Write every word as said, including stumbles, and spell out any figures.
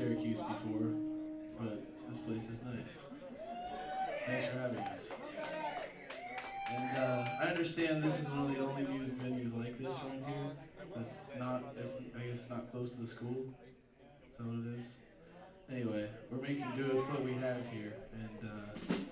Syracuse before, but this place is nice. Thanks for having us. And uh, I understand this is one of the only music venues like this around here. It's not, it's, I guess it's not close to the school. Is that what it is? Anyway, we're making do with what we have here, and uh,